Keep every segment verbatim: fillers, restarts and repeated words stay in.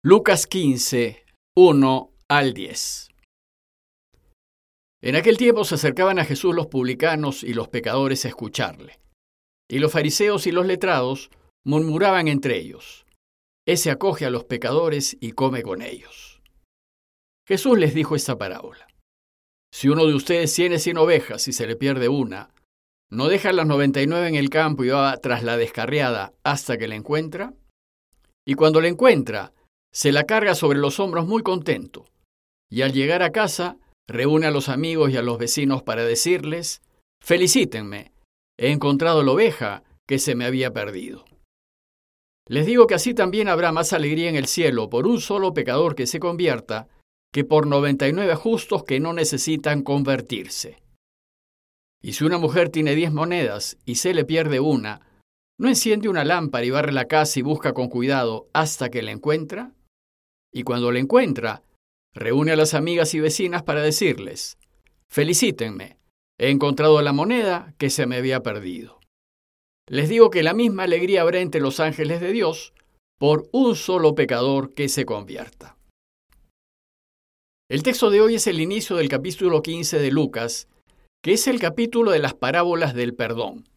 Lucas quince, uno al diez. En aquel tiempo se acercaban a Jesús los publicanos y los pecadores a escucharle. Y los fariseos y los letrados murmuraban entre ellos: Ese acoge a los pecadores y come con ellos. Jesús les dijo esta parábola: Si uno de ustedes tiene cien ovejas y se le pierde una, ¿no deja las noventa y nueve en el campo y va tras la descarriada hasta que la encuentra? Y cuando la encuentra, se la carga sobre los hombros muy contento, y al llegar a casa, reúne a los amigos y a los vecinos para decirles: Felicítenme, he encontrado la oveja que se me había perdido. Les digo que así también habrá más alegría en el cielo por un solo pecador que se convierta que por noventa y nueve justos que no necesitan convertirse. Y si una mujer tiene diez monedas y se le pierde una, ¿no enciende una lámpara y barre la casa y busca con cuidado hasta que la encuentra? Y cuando la encuentra, reúne a las amigas y vecinas para decirles: Felicítenme, he encontrado la moneda que se me había perdido. Les digo que la misma alegría habrá entre los ángeles de Dios por un solo pecador que se convierta. El texto de hoy es el inicio del capítulo quince de Lucas, que es el capítulo de las parábolas del perdón.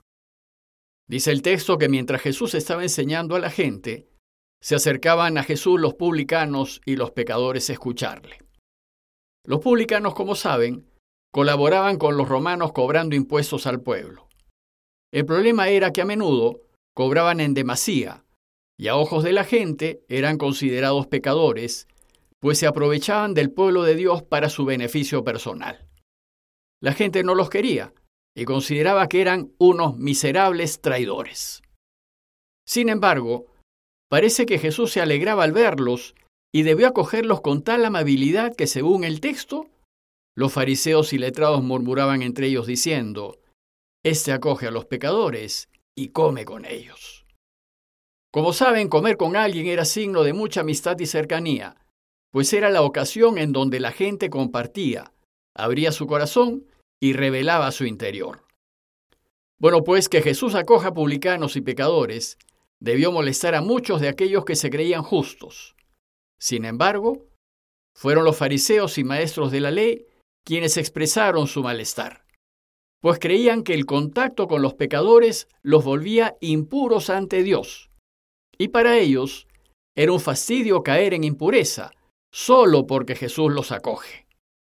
Dice el texto que mientras Jesús estaba enseñando a la gente, se acercaban a Jesús los publicanos y los pecadores a escucharle. Los publicanos, como saben, colaboraban con los romanos cobrando impuestos al pueblo. El problema era que a menudo cobraban en demasía, y a ojos de la gente eran considerados pecadores, pues se aprovechaban del pueblo de Dios para su beneficio personal. La gente no los quería y consideraba que eran unos miserables traidores. Sin embargo, parece que Jesús se alegraba al verlos y debió acogerlos con tal amabilidad que, según el texto, los fariseos y letrados murmuraban entre ellos diciendo: Este acoge a los pecadores y come con ellos. Como saben, comer con alguien era signo de mucha amistad y cercanía, pues era la ocasión en donde la gente compartía, abría su corazón y revelaba su interior. Bueno, pues que Jesús acoja a publicanos y pecadores debió molestar a muchos de aquellos que se creían justos. Sin embargo, fueron los fariseos y maestros de la ley quienes expresaron su malestar, pues creían que el contacto con los pecadores los volvía impuros ante Dios, y para ellos era un fastidio caer en impureza solo porque Jesús los acoge.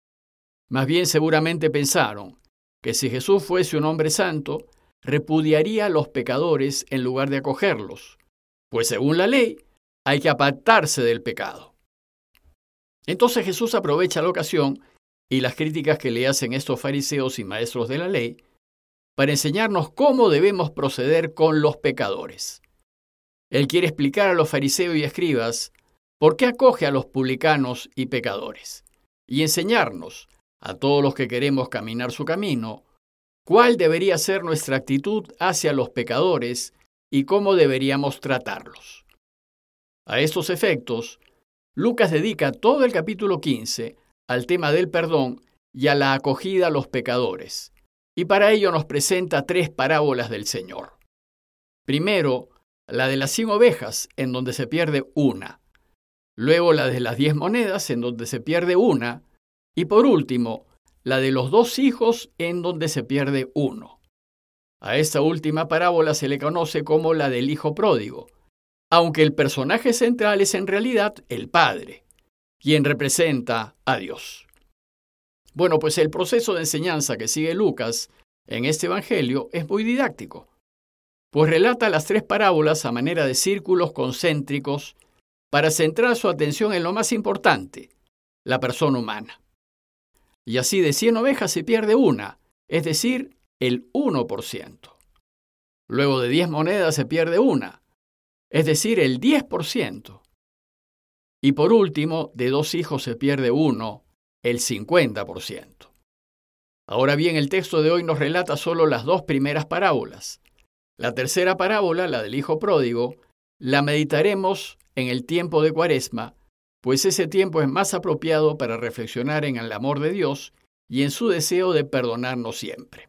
Más bien seguramente pensaron que si Jesús fuese un hombre santo, repudiaría a los pecadores en lugar de acogerlos, pues según la ley hay que apartarse del pecado. Entonces Jesús aprovecha la ocasión y las críticas que le hacen estos fariseos y maestros de la ley para enseñarnos cómo debemos proceder con los pecadores. Él quiere explicar a los fariseos y escribas por qué acoge a los publicanos y pecadores y enseñarnos, a todos los que queremos caminar su camino, cuál debería ser nuestra actitud hacia los pecadores y cómo deberíamos tratarlos. A estos efectos, Lucas dedica todo el capítulo quince al tema del perdón y a la acogida a los pecadores, y para ello nos presenta tres parábolas del Señor. Primero, la de las cien ovejas, en donde se pierde una. Luego, la de las diez monedas, en donde se pierde una. Y por último, la de los dos hijos, en donde se pierde uno. A esta última parábola se le conoce como la del hijo pródigo, aunque el personaje central es en realidad el padre, quien representa a Dios. Bueno, pues el proceso de enseñanza que sigue Lucas en este evangelio es muy didáctico, pues relata las tres parábolas a manera de círculos concéntricos para centrar su atención en lo más importante, la persona humana. Y así de cien ovejas se pierde una, es decir, el uno por ciento. Luego de diez monedas se pierde una, es decir, el diez por ciento. Y por último, de dos hijos se pierde uno, el cincuenta por ciento. Ahora bien, el texto de hoy nos relata solo las dos primeras parábolas. La tercera parábola, la del hijo pródigo, la meditaremos en el tiempo de Cuaresma, pues ese tiempo es más apropiado para reflexionar en el amor de Dios y en su deseo de perdonarnos siempre.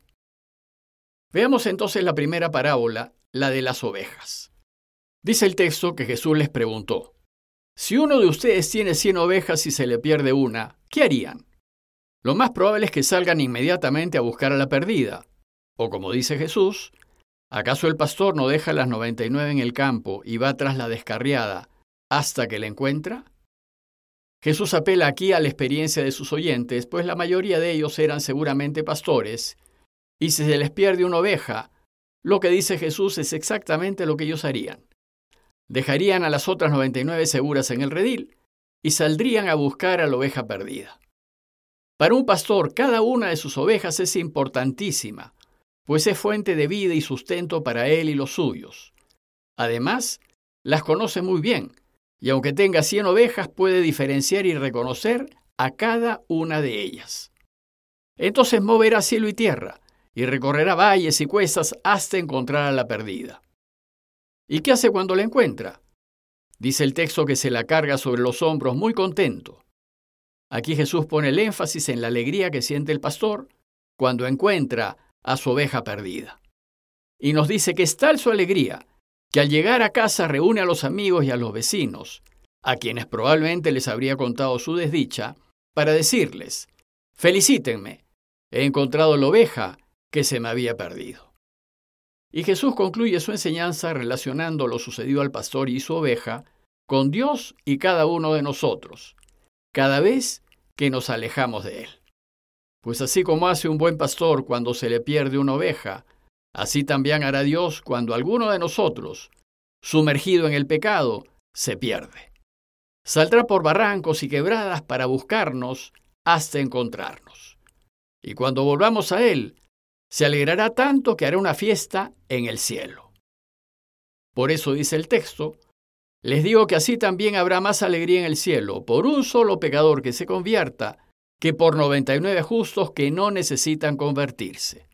Veamos entonces la primera parábola, la de las ovejas. Dice el texto que Jesús les preguntó: Si uno de ustedes tiene cien ovejas y se le pierde una, ¿qué harían? Lo más probable es que salgan inmediatamente a buscar a la perdida. O como dice Jesús, ¿acaso el pastor no deja las noventa y nueve en el campo y va tras la descarriada hasta que la encuentra? Jesús apela aquí a la experiencia de sus oyentes, pues la mayoría de ellos eran seguramente pastores, y si se les pierde una oveja, lo que dice Jesús es exactamente lo que ellos harían. Dejarían a las otras noventa y nueve seguras en el redil y saldrían a buscar a la oveja perdida. Para un pastor, cada una de sus ovejas es importantísima, pues es fuente de vida y sustento para él y los suyos. Además, las conoce muy bien, y aunque tenga cien ovejas, puede diferenciar y reconocer a cada una de ellas. Entonces moverá cielo y tierra, y recorrerá valles y cuestas hasta encontrar a la perdida. ¿Y qué hace cuando la encuentra? Dice el texto que se la carga sobre los hombros muy contento. Aquí Jesús pone el énfasis en la alegría que siente el pastor cuando encuentra a su oveja perdida. Y nos dice que es tal su alegría que al llegar a casa reúne a los amigos y a los vecinos, a quienes probablemente les habría contado su desdicha, para decirles: «Felicítenme, he encontrado la oveja que se me había perdido». Y Jesús concluye su enseñanza relacionando lo sucedido al pastor y su oveja con Dios y cada uno de nosotros, cada vez que nos alejamos de Él. Pues así como hace un buen pastor cuando se le pierde una oveja, así también hará Dios cuando alguno de nosotros, sumergido en el pecado, se pierde. Saldrá por barrancos y quebradas para buscarnos hasta encontrarnos. Y cuando volvamos a Él, se alegrará tanto que hará una fiesta en el cielo. Por eso dice el texto: les digo que así también habrá más alegría en el cielo por un solo pecador que se convierta que por noventa y nueve justos que no necesitan convertirse.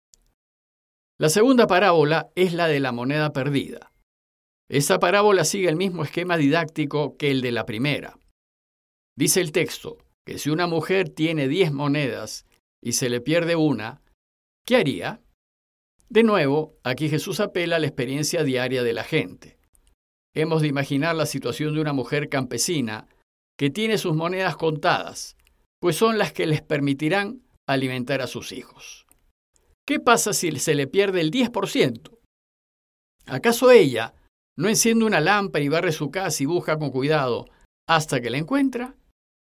La segunda parábola es la de la moneda perdida. Esta parábola sigue el mismo esquema didáctico que el de la primera. Dice el texto que si una mujer tiene diez monedas y se le pierde una, ¿qué haría? De nuevo, aquí Jesús apela a la experiencia diaria de la gente. Hemos de imaginar la situación de una mujer campesina que tiene sus monedas contadas, pues son las que les permitirán alimentar a sus hijos. ¿Qué pasa si se le pierde el diez por ciento? ¿Acaso ella no enciende una lámpara y barre su casa y busca con cuidado hasta que la encuentra?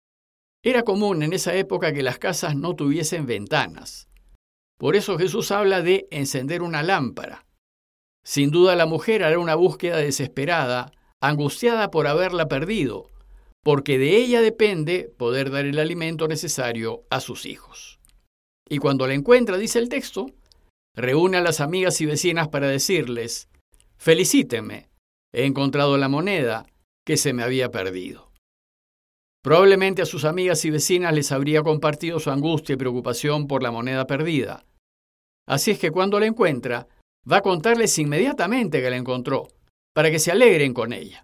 Era común en esa época que las casas no tuviesen ventanas. Por eso Jesús habla de encender una lámpara. Sin duda la mujer hará una búsqueda desesperada, angustiada por haberla perdido, porque de ella depende poder dar el alimento necesario a sus hijos. Y cuando la encuentra, dice el texto, reúne a las amigas y vecinas para decirles: «Felicítenme, he encontrado la moneda que se me había perdido». Probablemente a sus amigas y vecinas les habría compartido su angustia y preocupación por la moneda perdida. Así es que cuando la encuentra, va a contarles inmediatamente que la encontró, para que se alegren con ella.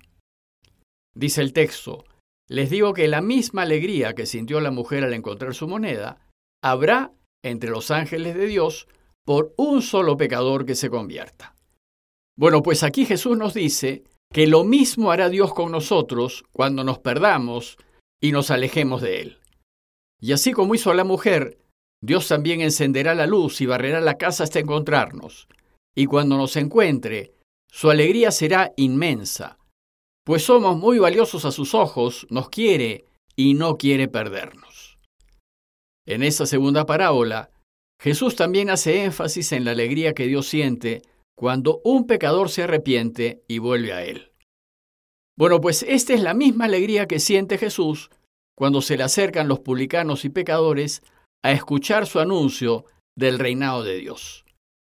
Dice el texto: les digo que la misma alegría que sintió la mujer al encontrar su moneda, habrá entre los ángeles de Dios por un solo pecador que se convierta. Bueno, pues aquí Jesús nos dice que lo mismo hará Dios con nosotros cuando nos perdamos y nos alejemos de Él. Y así como hizo a la mujer, Dios también encenderá la luz y barrerá la casa hasta encontrarnos. Y cuando nos encuentre, su alegría será inmensa, pues somos muy valiosos a sus ojos, nos quiere y no quiere perdernos. En esta segunda parábola, Jesús también hace énfasis en la alegría que Dios siente cuando un pecador se arrepiente y vuelve a Él. Bueno, pues esta es la misma alegría que siente Jesús cuando se le acercan los publicanos y pecadores a escuchar su anuncio del reinado de Dios.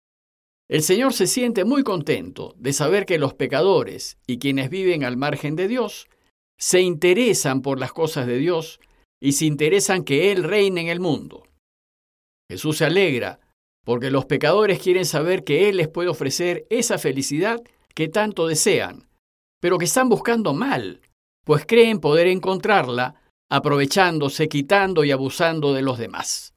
El Señor se siente muy contento de saber que los pecadores y quienes viven al margen de Dios se interesan por las cosas de Dios y se interesan que Él reine en el mundo. Jesús se alegra porque los pecadores quieren saber que Él les puede ofrecer esa felicidad que tanto desean, pero que están buscando mal, pues creen poder encontrarla aprovechándose, quitando y abusando de los demás.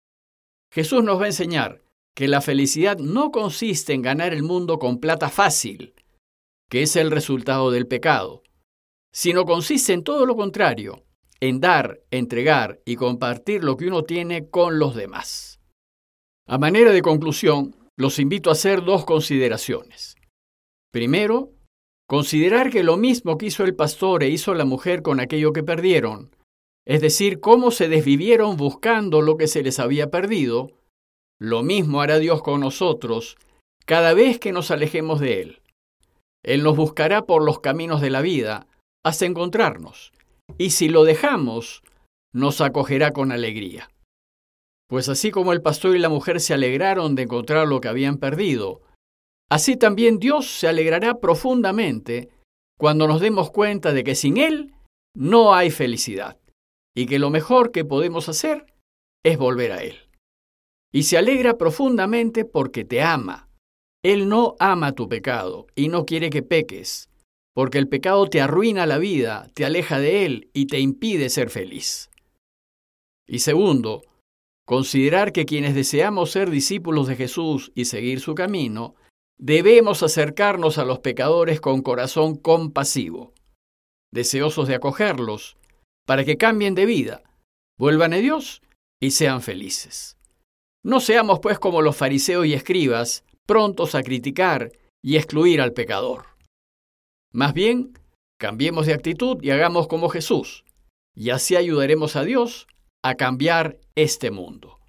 Jesús nos va a enseñar que la felicidad no consiste en ganar el mundo con plata fácil, que es el resultado del pecado, sino consiste en todo lo contrario, en dar, entregar y compartir lo que uno tiene con los demás. A manera de conclusión, los invito a hacer dos consideraciones. Primero, considerar que lo mismo que hizo el pastor e hizo la mujer con aquello que perdieron, es decir, cómo se desvivieron buscando lo que se les había perdido, lo mismo hará Dios con nosotros cada vez que nos alejemos de Él. Él nos buscará por los caminos de la vida hasta encontrarnos, y si lo dejamos, nos acogerá con alegría. Pues así como el pastor y la mujer se alegraron de encontrar lo que habían perdido, así también Dios se alegrará profundamente cuando nos demos cuenta de que sin Él no hay felicidad, y que lo mejor que podemos hacer es volver a Él. Y se alegra profundamente porque te ama. Él no ama tu pecado y no quiere que peques, porque el pecado te arruina la vida, te aleja de Él y te impide ser feliz. Y segundo, considerar que quienes deseamos ser discípulos de Jesús y seguir su camino, debemos acercarnos a los pecadores con corazón compasivo, deseosos de acogerlos, para que cambien de vida, vuelvan a Dios y sean felices. No seamos pues como los fariseos y escribas, prontos a criticar y excluir al pecador. Más bien, cambiemos de actitud y hagamos como Jesús, y así ayudaremos a Dios a cambiar este mundo.